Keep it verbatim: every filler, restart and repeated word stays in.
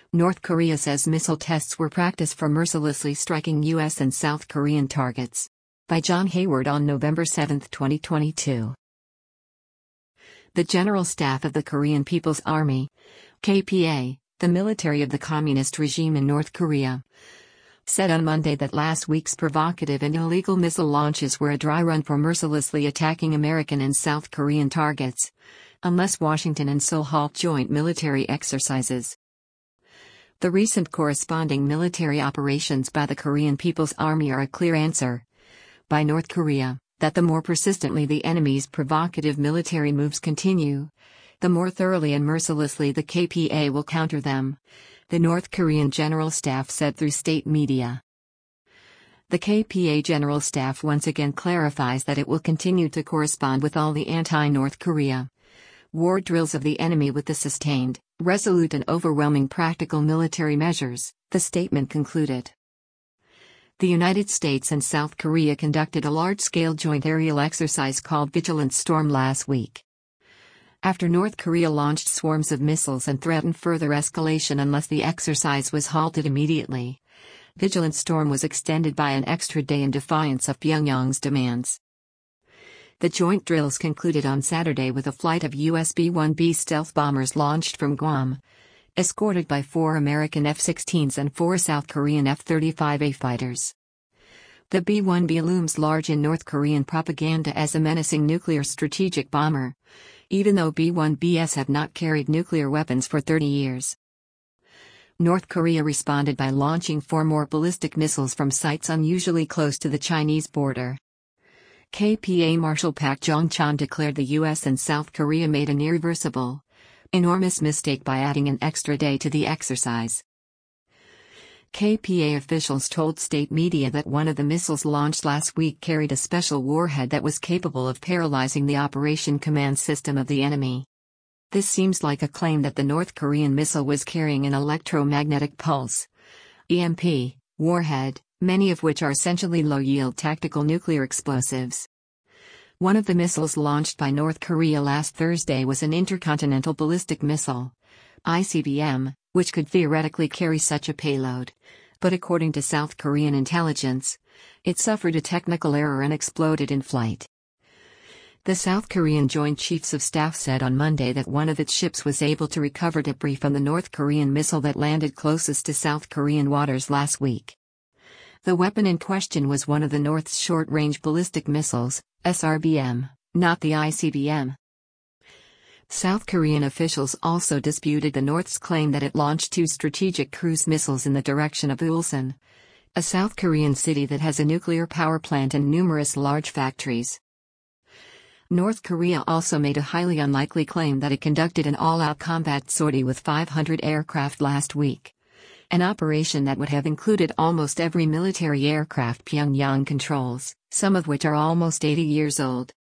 North Korea says missile tests were practice for mercilessly striking U S and South Korean targets. By John Hayward on November seventh, twenty twenty-two. The General Staff of the Korean People's Army, K P A, the military of the communist regime in North Korea, said on Monday that last week's provocative and illegal missile launches were a dry run for mercilessly attacking American and South Korean targets, unless Washington and Seoul halt joint military exercises. The recent corresponding military operations by the Korean People's Army are a clear answer, by North Korea, that the more persistently the enemy's provocative military moves continue, the more thoroughly and mercilessly the K P A will counter them, the North Korean General Staff said through state media. The K P A General Staff once again clarifies that it will continue to correspond with all the anti-North Korea war drills of the enemy with the sustained, resolute and overwhelming practical military measures, the statement concluded. The United States and South Korea conducted a large-scale joint aerial exercise called Vigilant Storm last week, after North Korea launched swarms of missiles and threatened further escalation unless the exercise was halted immediately. Vigilant Storm was extended by an extra day in defiance of Pyongyang's demands. The joint drills concluded on Saturday with a flight of U S B one B stealth bombers launched from Guam, escorted by four American F sixteens and four South Korean F thirty-five A fighters. The B one B looms large in North Korean propaganda as a menacing nuclear strategic bomber, even though B one Bs have not carried nuclear weapons for thirty years. North Korea responded by launching four more ballistic missiles from sites unusually close to the Chinese border. K P A Marshal Pak Jong-chan declared the U S and South Korea made an irreversible, enormous mistake by adding an extra day to the exercise. K P A officials told state media that one of the missiles launched last week carried a special warhead that was capable of paralyzing the Operation Command System of the enemy. This seems like a claim that the North Korean missile was carrying an electromagnetic pulse (E M P) warhead, many of which are essentially low-yield tactical nuclear explosives. One of the missiles launched by North Korea last Thursday was an intercontinental ballistic missile, I C B M, which could theoretically carry such a payload, but according to South Korean intelligence, it suffered a technical error and exploded in flight. The South Korean Joint Chiefs of Staff said on Monday that one of its ships was able to recover debris from the North Korean missile that landed closest to South Korean waters last week. The weapon in question was one of the North's short-range ballistic missiles, S R B M, not the I C B M. South Korean officials also disputed the North's claim that it launched two strategic cruise missiles in the direction of Ulsan, a South Korean city that has a nuclear power plant and numerous large factories. North Korea also made a highly unlikely claim that it conducted an all-out combat sortie with five hundred aircraft last week, an operation that would have included almost every military aircraft Pyongyang controls, some of which are almost eighty years old.